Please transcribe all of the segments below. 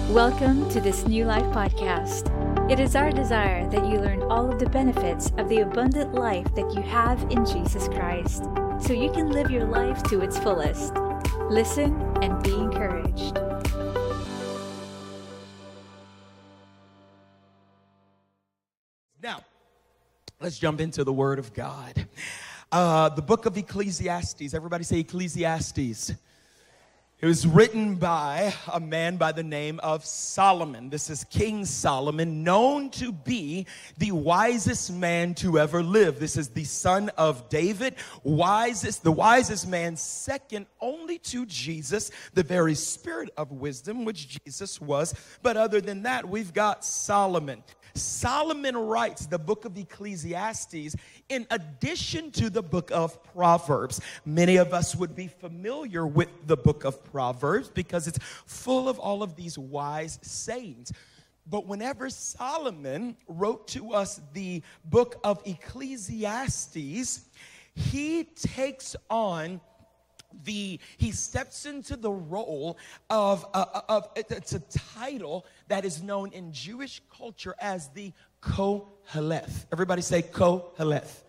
Welcome to this New Life podcast. It is our desire that you learn all of the benefits of the abundant life that you have in Jesus Christ, so you can live your life to its fullest. Listen and be encouraged. Now, let's jump into the Word of God. The book of Ecclesiastes. Everybody say Ecclesiastes. It was written by a man by the name of Solomon. This is King Solomon, known to be the wisest man to ever live. This is the son of David, the wisest man, second only to Jesus, the very spirit of wisdom, which Jesus was. But other than that, we've got Solomon. Solomon writes the book of Ecclesiastes in addition to the book of Proverbs. Many of us would be familiar with the book of Proverbs because it's full of all of these wise sayings. But whenever Solomon wrote to us the book of Ecclesiastes, he takes on he steps into the role of it's a title that is known in Jewish culture as the Koheleth. Everybody say Koheleth.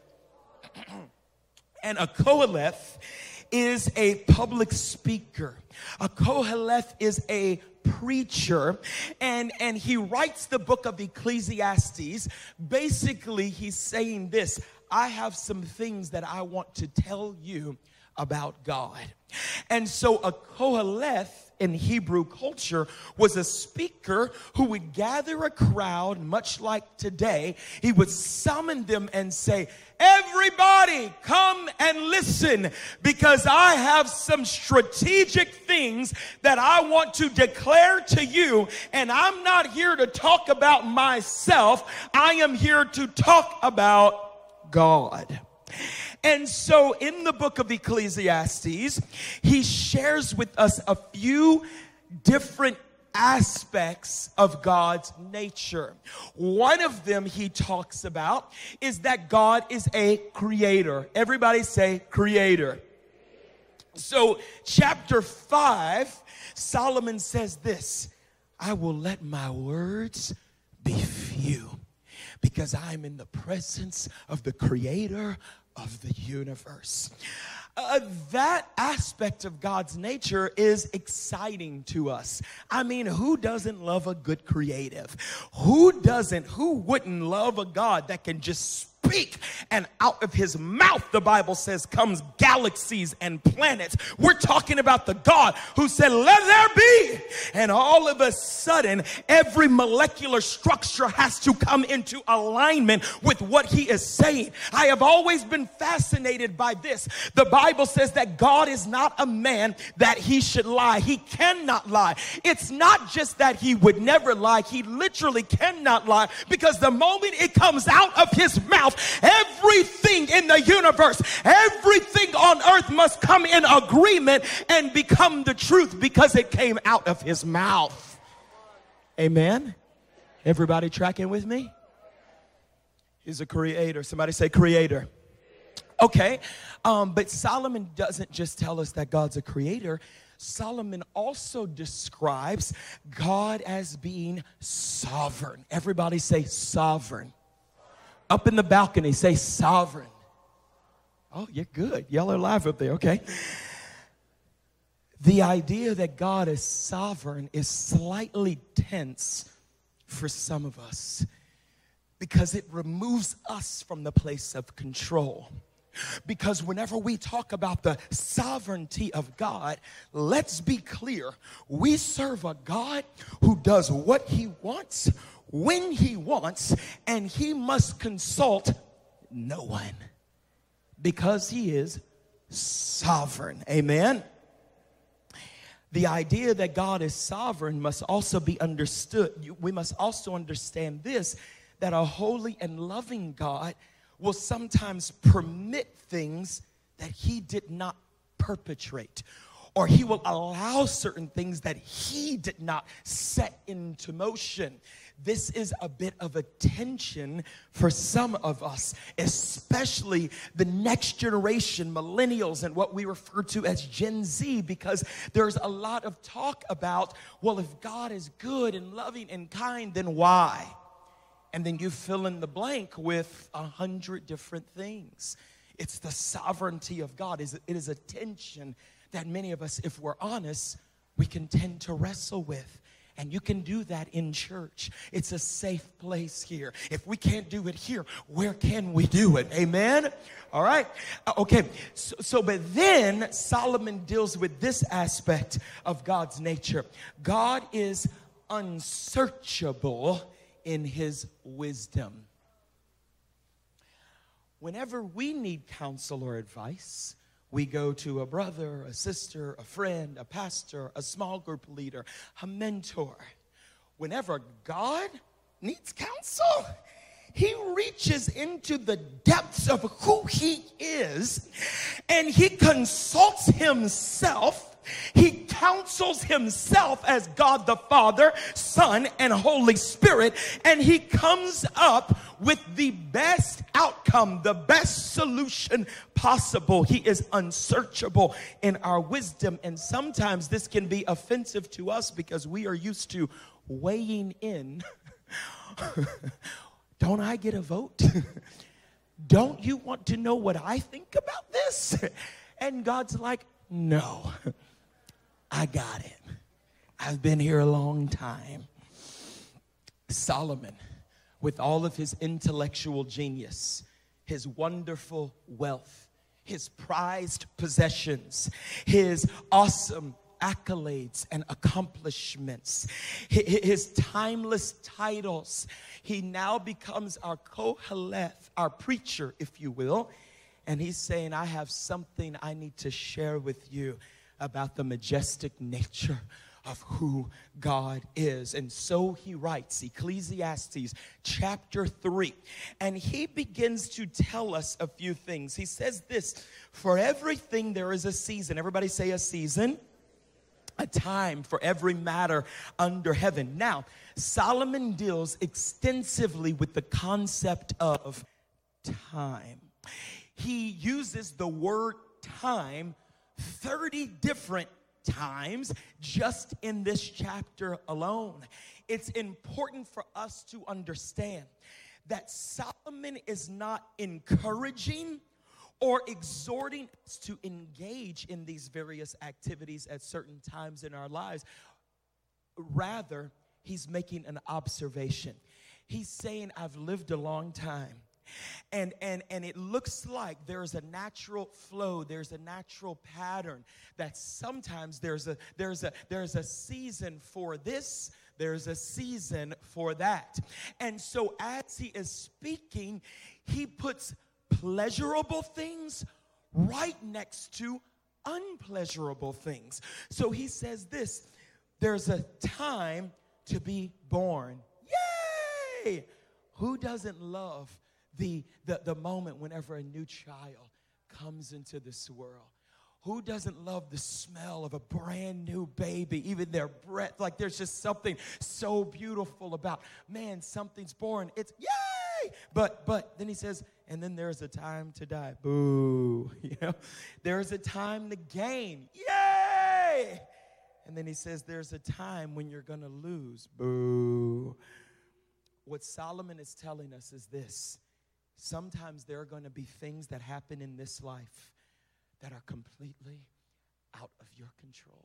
And a Koheleth is a public speaker. A Koheleth is a preacher, and he writes the book of Ecclesiastes. Basically, he's saying this: I have some things that I want to tell you about God. And so a Koheleth in Hebrew culture was a speaker who would gather a crowd, much like today. He would summon them and say, everybody come and listen, because I have some strategic things that I want to declare to you. And I'm not here to talk about myself. I am here to talk about God. And so in the book of Ecclesiastes, he shares with us a few different aspects of God's nature. One of them he talks about is that God is a creator. Everybody say creator. So chapter 5, Solomon says this: I will let my words be few, because I'm in the presence of the creator of the universe. That aspect of God's nature is exciting to us. I mean, who doesn't love a good creative? Who wouldn't love a God that can just speak, and out of his mouth, the Bible says, comes galaxies and planets? We're talking about the God who said, let there be. And all of a sudden, every molecular structure has to come into alignment with what he is saying. I have always been fascinated by this. The Bible says that God is not a man that he should lie. He cannot lie. It's not just that he would never lie. He literally cannot lie, because the moment it comes out of his mouth, everything in the universe, everything on earth must come in agreement and become the truth, because it came out of his mouth. Amen? Everybody tracking with me? He's a creator. Somebody say creator. Okay, but Solomon doesn't just tell us that God's a creator. Solomon also describes God as being sovereign. Everybody say sovereign. Up in the balcony, say sovereign. Oh, you're good. Y'all are live up there, okay. The idea that God is sovereign is slightly tense for some of us, because it removes us from the place of control. Because whenever we talk about the sovereignty of God, let's be clear. We serve a God who does what he wants, when he wants, and he must consult no one, because he is sovereign. Amen. The idea that God is sovereign must also be understood. We must also understand this, that a holy and loving God will sometimes permit things that he did not perpetrate, or he will allow certain things that he did not set into motion. this is a bit of a tension for some of us, especially the next generation, millennials, and what we refer to as Gen Z, because there's a lot of talk about, well, if God is good and loving and kind, then why? And then you fill in the blank with 100 different things. It's the sovereignty of God. It is a tension that many of us, if we're honest, we can tend to wrestle with. And you can do that in church. It's a safe place here. If we can't do it here, where can we do it? Amen? All right. Okay. But then Solomon deals with this aspect of God's nature. God is unsearchable in his wisdom. Whenever we need counsel or advice, we go to a brother, a sister, a friend, a pastor, a small group leader, a mentor. Whenever God needs counsel, he reaches into the depths of who he is and he consults himself. He counsels himself as God the Father, Son, and Holy Spirit, and he comes up with the best outcome, the best solution possible. He is unsearchable in our wisdom, and sometimes this can be offensive to us because we are used to weighing in. Don't I get a vote? Don't you want to know what I think about this? And God's like, no. I got it. I've been here a long time. Solomon, with all of his intellectual genius, his wonderful wealth, his prized possessions, his awesome accolades and accomplishments, his timeless titles, he now becomes our Koheleth, our preacher, if you will, and he's saying, I have something I need to share with you about the majestic nature of who God is. And so he writes Ecclesiastes chapter 3, and he begins to tell us a few things. He says this: for everything there is a season. Everybody say a season. A time for every matter under heaven. Now, Solomon deals extensively with the concept of time. He uses the word time 30 different times just in this chapter alone. It's important for us to understand that Solomon is not encouraging or exhorting us to engage in these various activities at certain times in our lives. Rather, he's making an observation. He's saying, I've lived a long time. And it looks like there's a natural flow, there's a natural pattern that sometimes there's a season for this, there's a season for that. And so as he is speaking, he puts pleasurable things right next to unpleasurable things. So he says this: there's a time to be born. Yay! Who doesn't love the moment whenever a new child comes into this world? Who doesn't love the smell of a brand new baby, even their breath? Like, there's just something so beautiful about, man, something's born. It's yay! But then he says, and then there's a time to die. Boo. You know, there's a time to gain. Yay! And then he says there's a time when you're going to lose. Boo. What Solomon is telling us is this: sometimes there are going to be things that happen in this life that are completely out of your control.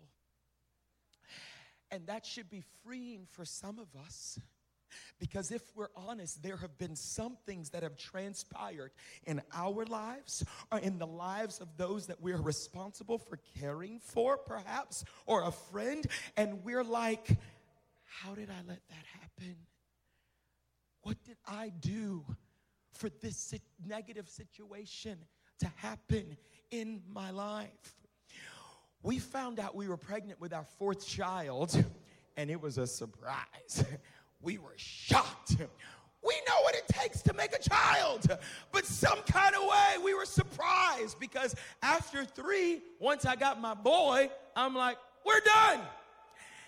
And that should be freeing for some of us, because if we're honest, there have been some things that have transpired in our lives or in the lives of those that we're responsible for caring for, perhaps, or a friend, and we're like, how did I let that happen? What did I do for this negative situation to happen in my life? We found out we were pregnant with our 4th child, and it was a surprise. We were shocked. We know what it takes to make a child, but some kind of way we were surprised, because after 3, once I got my boy, I'm like, we're done.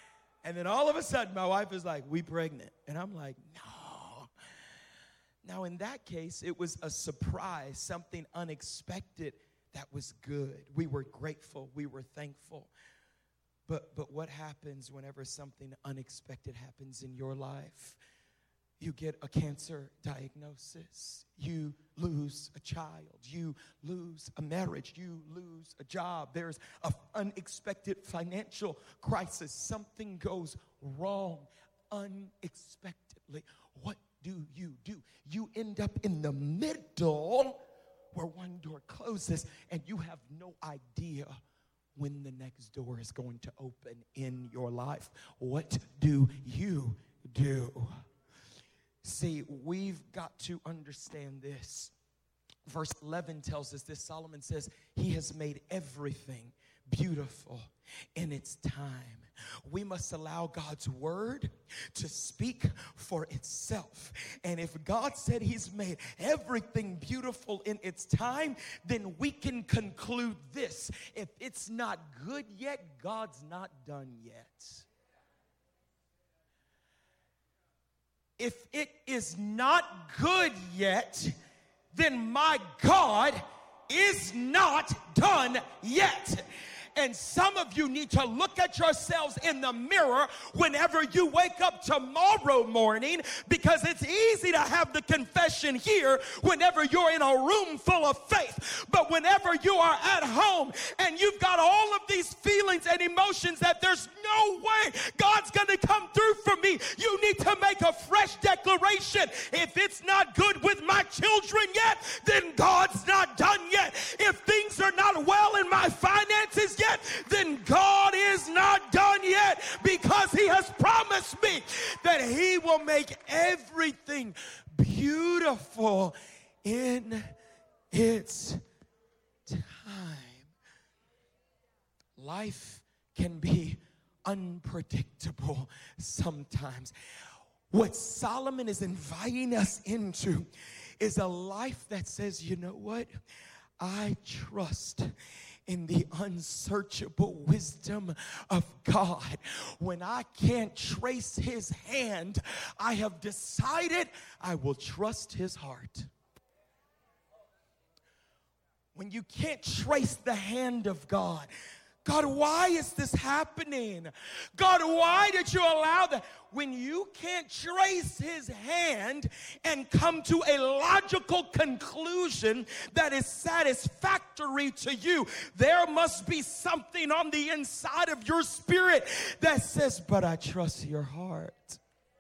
And then all of a sudden, my wife is like, we pregnant. And I'm like, no. Now, in that case, it was a surprise, something unexpected that was good. We were grateful. We were thankful. But what happens whenever something unexpected happens in your life? You get a cancer diagnosis. You lose a child. You lose a marriage. You lose a job. There's an unexpected financial crisis. Something goes wrong unexpectedly. What do? You end up in the middle where one door closes and you have no idea when the next door is going to open in your life. What do you do? See, we've got to understand this. Verse 11 tells us this. Solomon says, he has made everything beautiful in its time. We must allow God's word to speak for itself. And if God said he's made everything beautiful in its time, then we can conclude this. If it's not good yet, God's not done yet. If it is not good yet, then my God is not done yet. And some of you need to look at yourselves in the mirror whenever you wake up tomorrow morning, because it's easy to have the confession here whenever you're in a room full of faith. But whenever you are at home and you've got all of these feelings and emotions that there's no way God's going to come through for me, you need to make a fresh declaration. If it's not good with my children yet, then God's not done yet. If things are not well in my finances yet, then God is not done yet, because he has promised me that he will make everything beautiful in its time. Life can be unpredictable sometimes. What Solomon is inviting us into is a life that says, you know what? I trust in the unsearchable wisdom of God. When I can't trace his hand, I have decided I will trust his heart. When you can't trace the hand of God, God, why is this happening? God, why did you allow that? When you can't trace his hand and come to a logical conclusion that is satisfactory to you, there must be something on the inside of your spirit that says, but I trust your heart.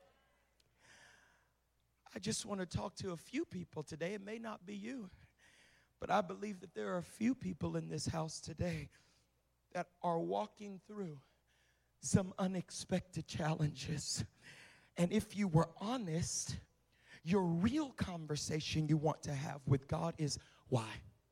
I just want to talk to a few people today. It may not be you, but I believe that there are a few people in this house today that are walking through some unexpected challenges. And if you were honest, your real conversation you want to have with God is, why?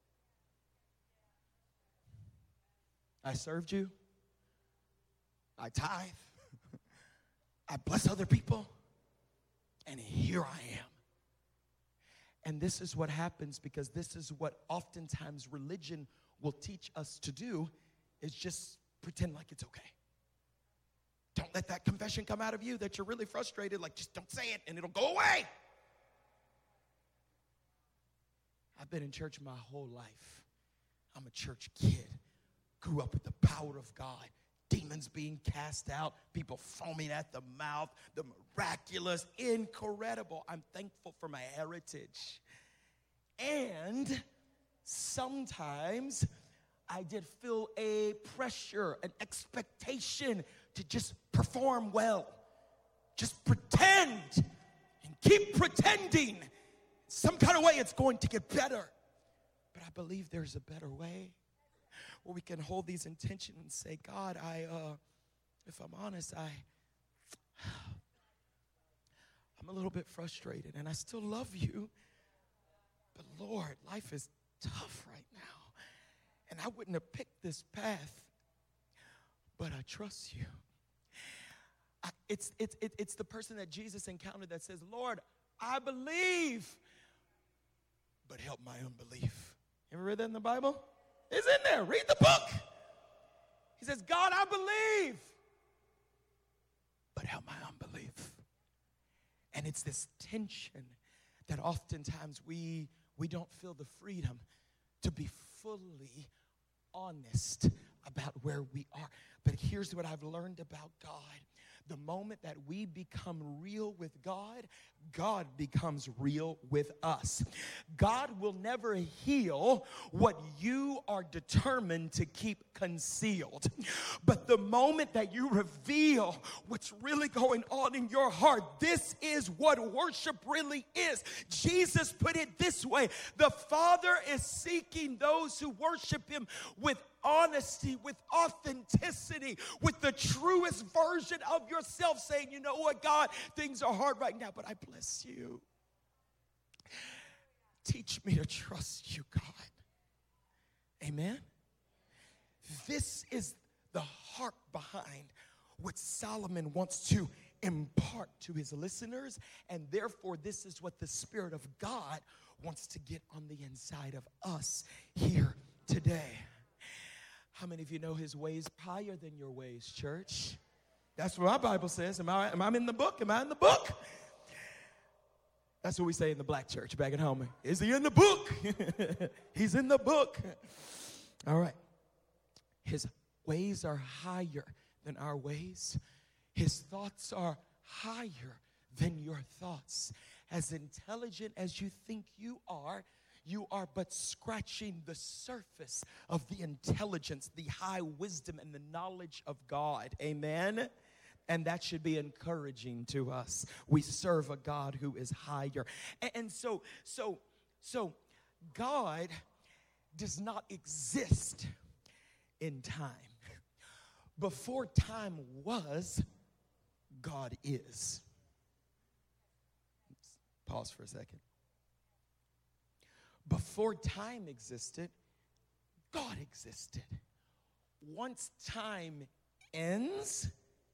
I served you. I tithe. I bless other people. And here I am. And this is what happens, because this is what oftentimes religion will teach us to do, is just pretend like it's okay. Don't let that confession come out of you that you're really frustrated. Like, just don't say it and it'll go away. I've been in church my whole life. I'm a church kid. Grew up with the power of God. Demons being cast out. People foaming at the mouth. The miraculous. Incredible. I'm thankful for my heritage. And sometimes I did feel a pressure, an expectation to just perform well. Just pretend and keep pretending. Some kind of way it's going to get better. But I believe there's a better way where we can hold these intentions and say, God, if I'm honest, I'm a little bit frustrated and I still love you. But Lord, life is tough right now. And I wouldn't have picked this path, but I trust you. It's the person that Jesus encountered that says, Lord, I believe, but help my unbelief. You ever read that in the Bible? It's in there. Read the book. He says, God, I believe, Lord, help my unbelief. And it's this tension that oftentimes we don't feel the freedom to be fully honest about where we are. But here's what I've learned about God. The moment that we become real with God, God becomes real with us. God will never heal what you are determined to keep concealed. But the moment that you reveal what's really going on in your heart, this is what worship really is. Jesus put it this way: the Father is seeking those who worship him with honesty, with authenticity, with the truest version of yourself, saying, you know what, God, things are hard right now, but I bless you. Teach me to trust you, God. Amen? This is the heart behind what Solomon wants to impart to his listeners, and therefore this is what the Spirit of God wants to get on the inside of us here today. How many of you know his ways higher than your ways, church? That's what my Bible says. Am I in the book? Am I in the book? That's what we say in the black church back at home. Is he in the book? He's in the book. All right. His ways are higher than our ways. His thoughts are higher than your thoughts. As intelligent as you think you are but scratching the surface of the intelligence, the high wisdom, and the knowledge of God. Amen? And that should be encouraging to us. We serve a God who is higher. And so God does not exist in time. Before time was, God is. Pause for a second. Before time existed, God existed. Once time ends,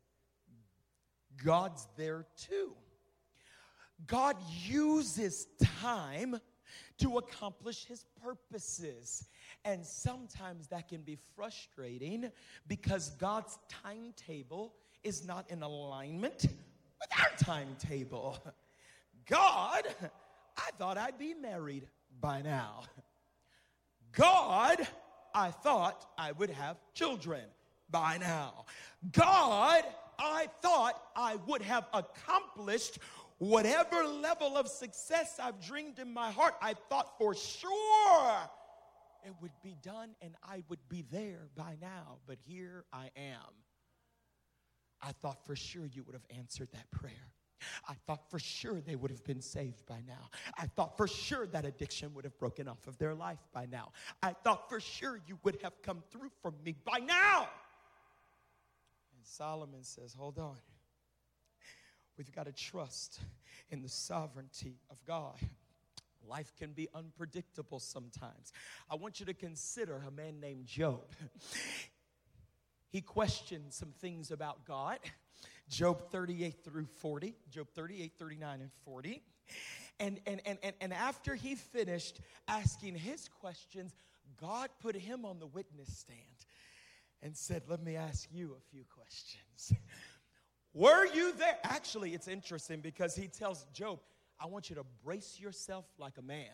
God's there too. God uses time to accomplish his purposes. And sometimes that can be frustrating because God's timetable is not in alignment with our timetable. God, I thought I'd be married by now. God, I thought I would have children by now. God, I thought I would have accomplished whatever level of success I've dreamed in my heart. I thought for sure it would be done and I would be there by now. But here I am. I thought for sure you would have answered that prayer. I thought for sure they would have been saved by now. I thought for sure that addiction would have broken off of their life by now. I thought for sure you would have come through for me by now. And Solomon says, hold on. We've got to trust in the sovereignty of God. Life can be unpredictable sometimes. I want you to consider a man named Job. He questioned some things about God. Job 38 through 40, Job 38, 39, and 40. And after he finished asking his questions, God put him on the witness stand and said, let me ask you a few questions. Were you there? Actually, it's interesting because he tells Job, I want you to brace yourself like a man.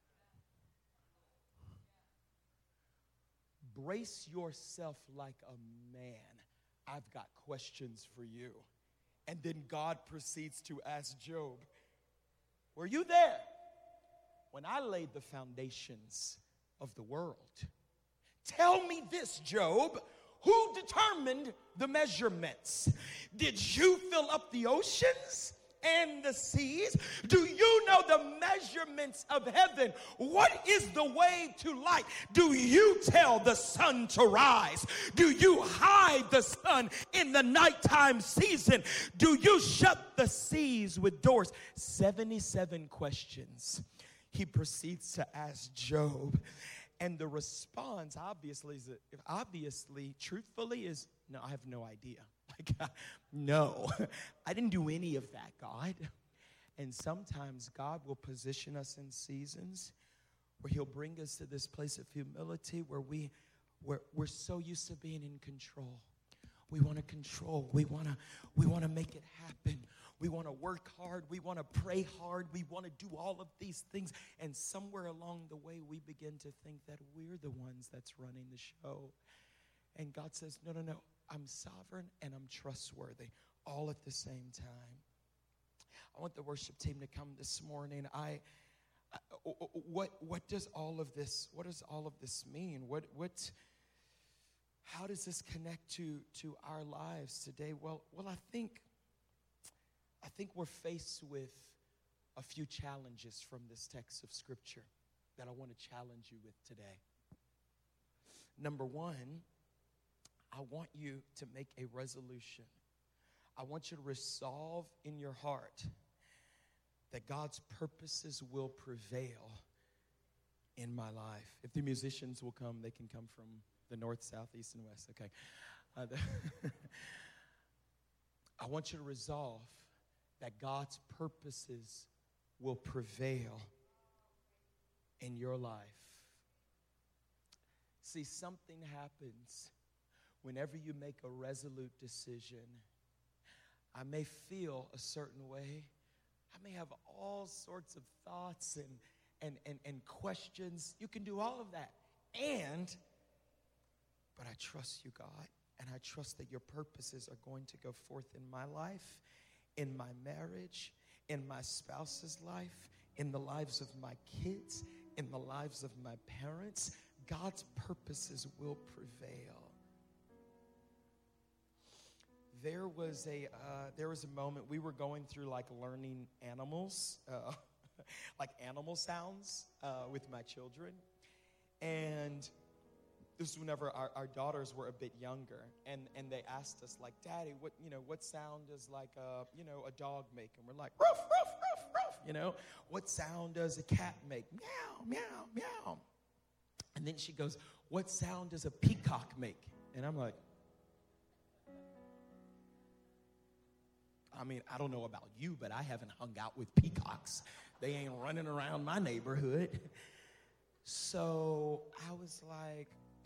Brace yourself like a man. I've got questions for you. And then God proceeds to ask Job, were you there when I laid the foundations of the world? Tell me this, Job. Who determined the measurements? Did you fill up the oceans and the seas? Do you know the measurements of heaven? What is the way to light? Do you tell the sun to rise? Do you hide the sun in the nighttime season? Do you shut the seas with doors? 77 questions he proceeds to ask Job. And the response, obviously, truthfully, is, no, I have no idea. No, I didn't do any of that, God. And sometimes God will position us in seasons where he'll bring us to this place of humility where we're so used to being in control. We want to control. We want to make it happen. We want to work hard. We want to pray hard. We want to do all of these things. And somewhere along the way, we begin to think that we're the ones that's running the show. And God says, no, I'm sovereign and I'm trustworthy all at the same time. I want the worship team to come this morning. What does all of this mean? How does this connect to our lives today? Well, I think we're faced with a few challenges from this text of Scripture that I want to challenge you with today. Number one, I want you to make a resolution. I want you to resolve in your heart that God's purposes will prevail in my life. If the musicians will come, they can come from the north, south, east, and west. Okay. I want you to resolve that God's purposes will prevail in your life. See, something happens whenever you make a resolute decision. I may feel a certain way. I may have all sorts of thoughts and questions. You can do all of that. But I trust you, God, and I trust that your purposes are going to go forth in my life, in my marriage, in my spouse's life, in the lives of my kids, in the lives of my parents. God's purposes will prevail. There was a moment we were going through like learning animals, like animal sounds with my children. And this is whenever our daughters were a bit younger, and they asked us like, Daddy, what sound does like a dog make? And we're like, ruff, ruff, ruff, ruff. What sound does a cat make? Meow, meow, meow. And then she goes, what sound does a peacock make? And I'm like, I mean, I don't know about you, but I haven't hung out with peacocks. They ain't running around my neighborhood. So I was like,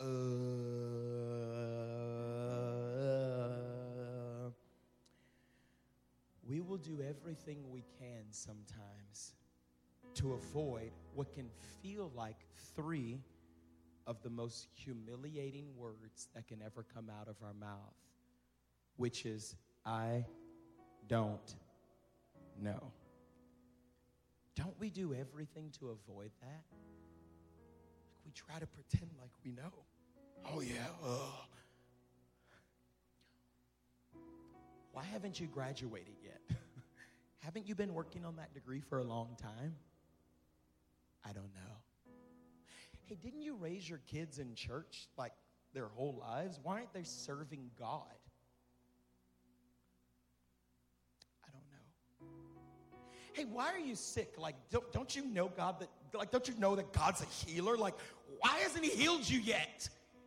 we will do everything we can sometimes to avoid what can feel like 3 of the most humiliating words that can ever come out of our mouth, which is, I don't know. Don't we do everything to avoid that? Like we try to pretend like we know. Oh, yeah. Why haven't you graduated yet? Haven't you been working on that degree for a long time? I don't know. Hey, didn't you raise your kids in church like their whole lives? Why aren't they serving God? Hey, why are you sick? Like, don't you know God that, like, don't you know that God's a healer? Like, why hasn't he healed you yet?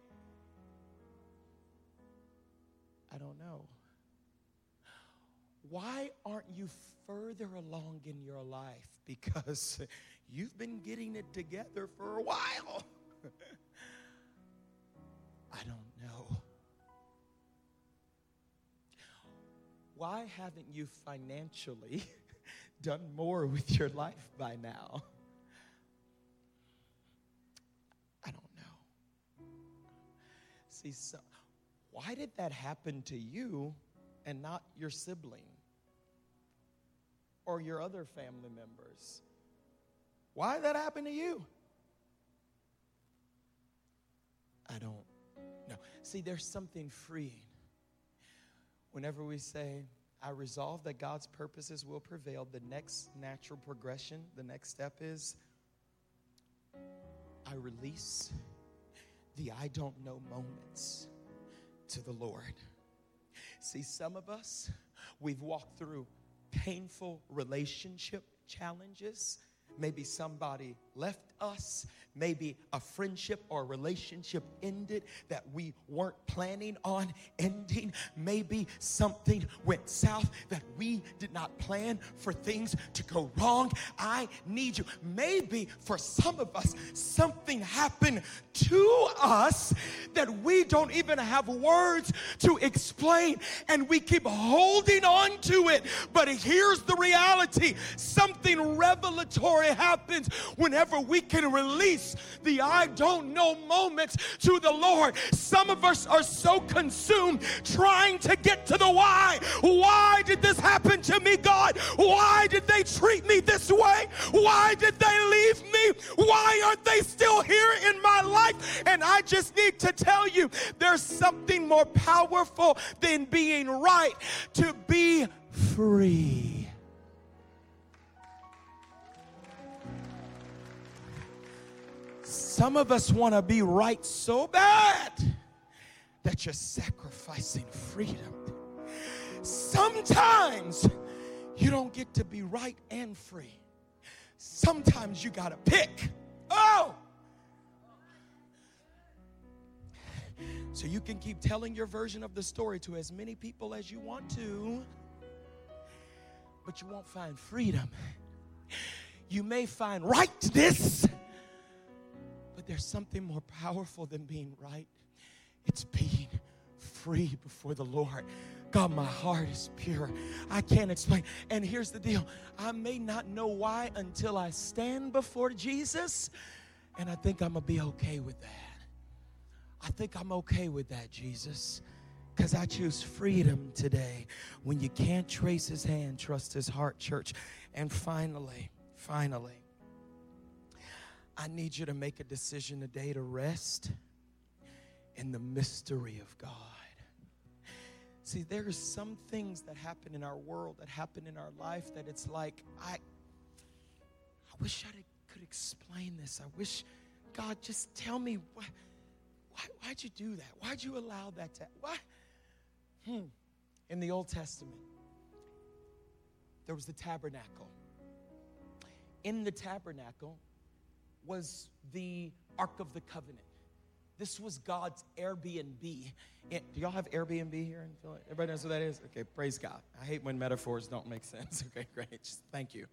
I don't know. Why aren't you further along in your life? Because you've been getting it together for a while. I don't know. Why haven't you financially done more with your life by now? I don't know. See, so why did that happen to you and not your sibling or your other family members? Why did that happen to you? I don't know. See, there's something freeing whenever we say, I resolve that God's purposes will prevail. The next natural progression, the next step is I release the I don't know moments to the Lord. See, some of us, we've walked through painful relationship challenges. Maybe somebody left us. Maybe a friendship or a relationship ended that we weren't planning on ending. Maybe something went south that we did not plan for things to go wrong. I need you. Maybe for some of us, something happened to us that we don't even have words to explain, and we keep holding on to it. But here's the reality. Something revelatory happens whenever we can release the I don't know moments to the Lord. Some of us are so consumed trying to get to the why. Why did this happen to me, God? Why did they treat me this way? Why did they leave me? Why aren't they still here in my life? And I just need to tell you, there's something more powerful than being right: to be free. Some of us want to be right so bad that you're sacrificing freedom. Sometimes you don't get to be right and free. Sometimes you got to pick. Oh! So you can keep telling your version of the story to as many people as you want to, but you won't find freedom. You may find rightness, but there's something more powerful than being right. It's being free before the Lord. God, my heart is pure. I can't explain. And here's the deal. I may not know why until I stand before Jesus, and I think I'm going to be okay with that. I think I'm okay with that, Jesus, because I choose freedom today. When you can't trace his hand, trust his heart, church. And finally, I need you to make a decision today to rest in the mystery of God. See, there are some things that happen in our world, that happen in our life, that it's like, I wish I could explain this. I wish, God, just tell me, why'd you do that? Why'd you allow that to, why? In the Old Testament, there was the tabernacle. In the tabernacle was the Ark of the Covenant. This was God's Airbnb. Do y'all have Airbnb here in Philadelphia? Everybody knows what that is? Okay, praise God. I hate when metaphors don't make sense. Okay, great. Thank you.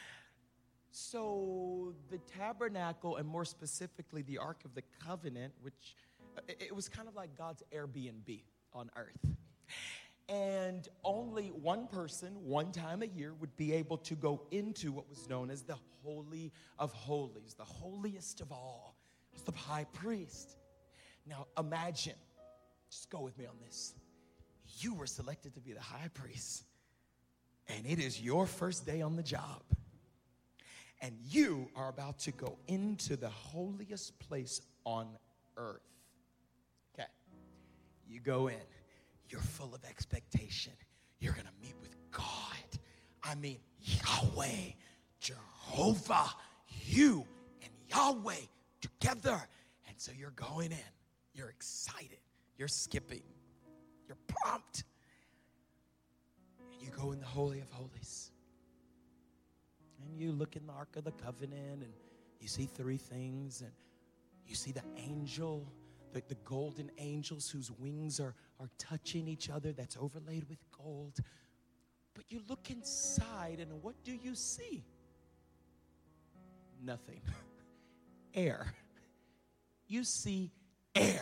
So the tabernacle, and more specifically the Ark of the Covenant, which it was kind of like God's Airbnb on earth. And only one person, one time a year, would be able to go into what was known as the Holy of Holies, the holiest of all. It was the high priest. Now imagine, just go with me on this. You were selected to be the high priest, and it is your first day on the job. And you are about to go into the holiest place on earth. Okay, you go in. You're full of expectation. You're going to meet with God. I mean, Yahweh, Jehovah, you and Yahweh together. And so you're going in. You're excited. You're skipping. You're pumped. And you go in the Holy of Holies. And you look in the Ark of the Covenant, and you see three things. And you see the angel, the golden angels whose wings are touching each other, that's overlaid with gold. But you look inside, and what do you see? Nothing. Air. You see air.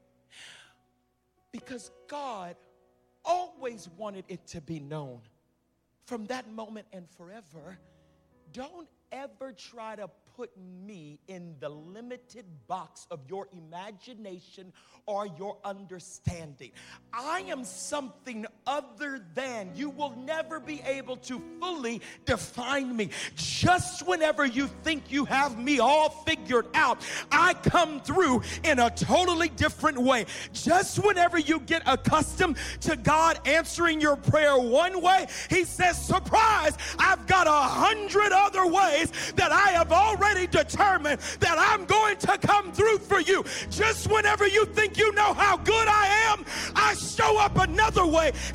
Because God always wanted it to be known from that moment and forever. Don't ever try to put me in the limited box of your imagination or your understanding. I am something other than. You will never be able to fully define me. Just whenever you think you have me all figured out, I come through in a totally different way. Just whenever you get accustomed to God answering your prayer one way, he says, surprise, I've got 100 other ways that I have already determined that I'm going to come through for you. Just whenever you think you know how good I am, I show up another way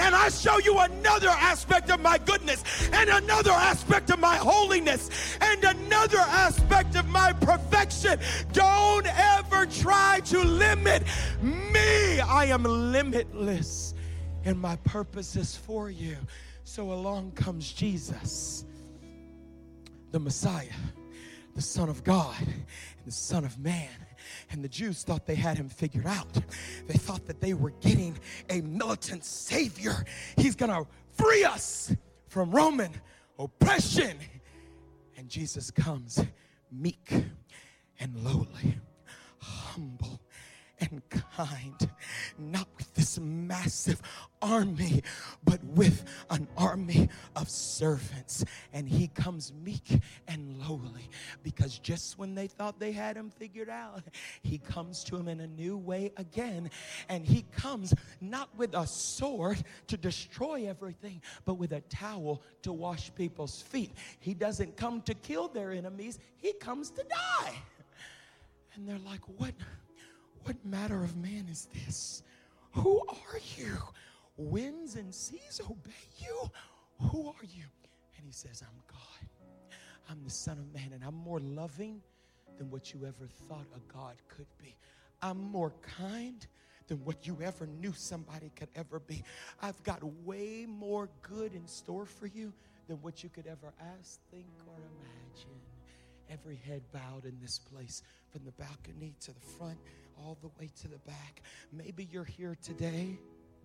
and I show you another aspect of my goodness, and another aspect of my holiness, and another aspect of my perfection. Don't ever try to limit me. I am limitless, and my purpose is for you. So along comes Jesus, the Messiah, the Son of God, and the Son of Man. And the Jews thought they had him figured out. They thought that they were getting a militant savior. He's going to free us from Roman oppression. And Jesus comes meek and lowly, humble and kind, not with this massive army, but with an army of servants. And he comes meek and lowly, because just when they thought they had him figured out, he comes to them in a new way again. And he comes not with a sword to destroy everything, but with a towel to wash people's feet. He doesn't come to kill their enemies, he comes to die. And they're like, what matter of man is this? Who are you? Winds and seas obey you? Who are you? And he says, I'm God. I'm the Son of Man, and I'm more loving than what you ever thought a God could be. I'm more kind than what you ever knew somebody could ever be. I've got way more good in store for you than what you could ever ask, think, or imagine. Every head bowed in this place, from the balcony to the front, all the way to the back. Maybe you're here today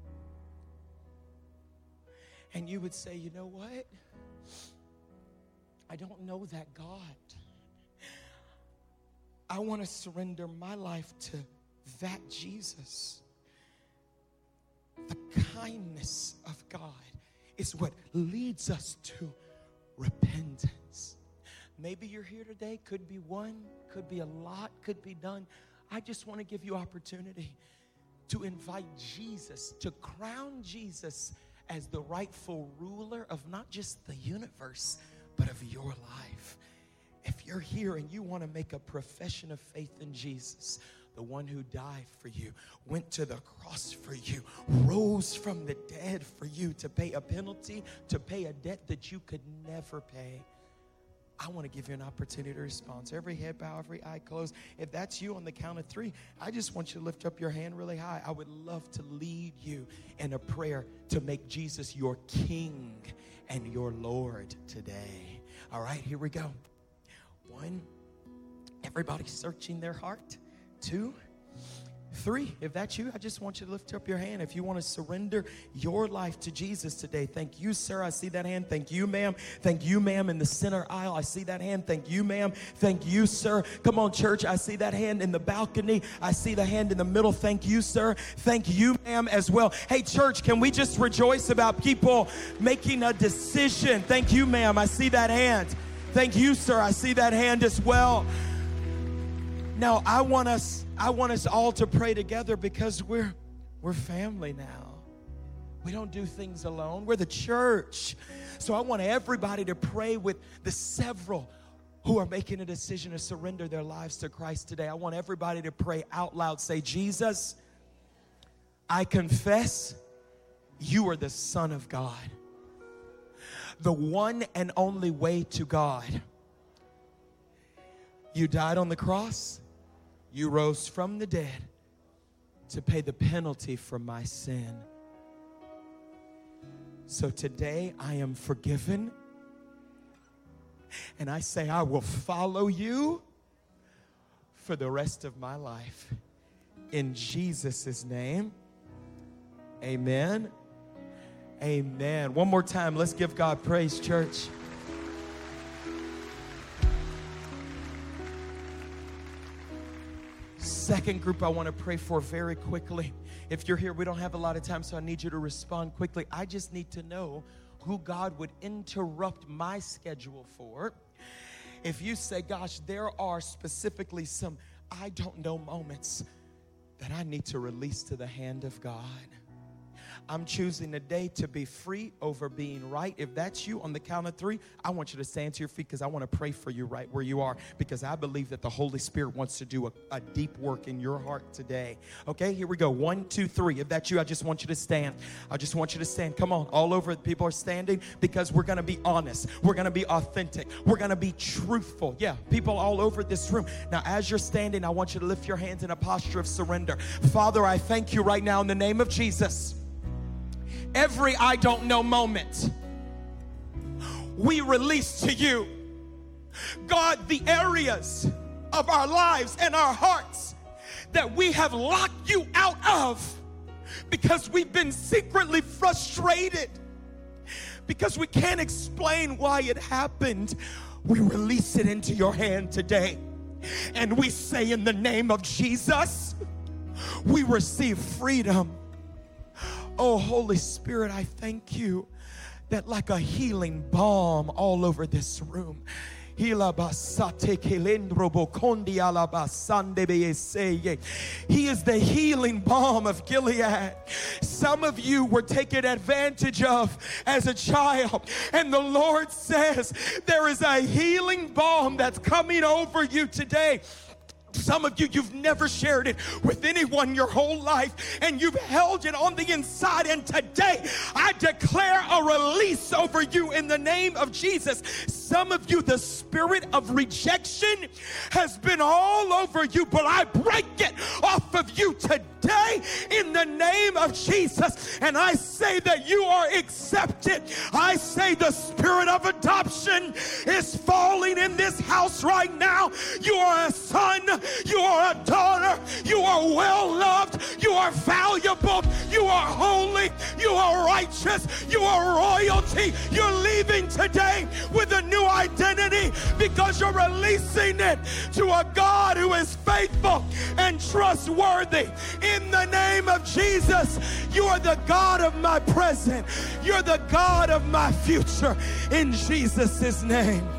and you would say, you know what? I don't know that God. I want to surrender my life to that Jesus. The kindness of God is what leads us to repentance. Maybe you're here today, could be one, could be a lot, could be none. I just want to give you opportunity to invite Jesus, to crown Jesus as the rightful ruler of not just the universe, but of your life. If you're here and you want to make a profession of faith in Jesus, the one who died for you, went to the cross for you, rose from the dead for you to pay a penalty, to pay a debt that you could never pay, I want to give you an opportunity to respond. So every head bow, every eye closed. If that's you, on the count of 3, I just want you to lift up your hand really high. I would love to lead you in a prayer to make Jesus your King and your Lord today. All right, here we go. 1, everybody searching their heart. 2, 3, if that's you, I just want you to lift up your hand. If you want to surrender your life to Jesus today. Thank you, sir. I see that hand. Thank you, ma'am. Thank you, ma'am, in the center aisle. I see that hand. Thank you, ma'am. Thank you, sir. Come on, church. I see that hand in the balcony. I see the hand in the middle. Thank you, sir. Thank you, ma'am, as well. Hey, church, can we just rejoice about people making a decision? Thank you, ma'am. I see that hand. Thank you, sir. I see that hand as well. Now, I want us all to pray together, because we're family now. We don't do things alone. We're the church. So I want everybody to pray with the several who are making a decision to surrender their lives to Christ today. I want everybody to pray out loud. Say, Jesus, I confess you are the Son of God, the one and only way to God. You died on the cross. You rose from the dead to pay the penalty for my sin. So today I am forgiven, and I say I will follow you for the rest of my life. In Jesus' name, amen. Amen. One more time, let's give God praise, church. Second group I want to pray for very quickly. If you're here, we don't have a lot of time, so I need you to respond quickly. I just need to know who God would interrupt my schedule for. If you say, gosh, there are specifically some I don't know moments that I need to release to the hand of God. I'm choosing today to be free over being right. If that's you, on the count of 3, I want you to stand to your feet because I want to pray for you right where you are, because I believe that the Holy Spirit wants to do a deep work in your heart today. Okay, here we go. 1, 2, 3. If that's you, I just want you to stand. I just want you to stand. Come on, all over. People are standing because we're going to be honest. We're going to be authentic. We're going to be truthful. Yeah, people all over this room. Now, as you're standing, I want you to lift your hands in a posture of surrender. Father, I thank you right now in the name of Jesus. Every I don't know moment, we release to you. God, the areas of our lives and our hearts that we have locked you out of because we've been secretly frustrated, because we can't explain why it happened, we release it into your hand today. And we say, in the name of Jesus, we receive freedom. Oh, Holy Spirit, I thank you that like a healing balm all over this room, He is the healing balm of Gilead. Some of you were taken advantage of as a child, and the Lord says there is a healing balm that's coming over you today. Some of you, you've never shared it with anyone your whole life, and you've held it on the inside, and today I declare a release over you in the name of Jesus. Some of you, the spirit of rejection has been all over you, but I break it off of you today in the name of Jesus, and I say that you are accepted. I say the spirit of adoption is falling in this house right now. You are a son, you are a daughter, you are well loved, you are valuable, you are holy, you are righteous, you are royalty. You're leaving today with a new identity because you're releasing it to a God who is faithful and trustworthy. In the name of Jesus, you are the God of my present, you're the God of my future, in Jesus' name.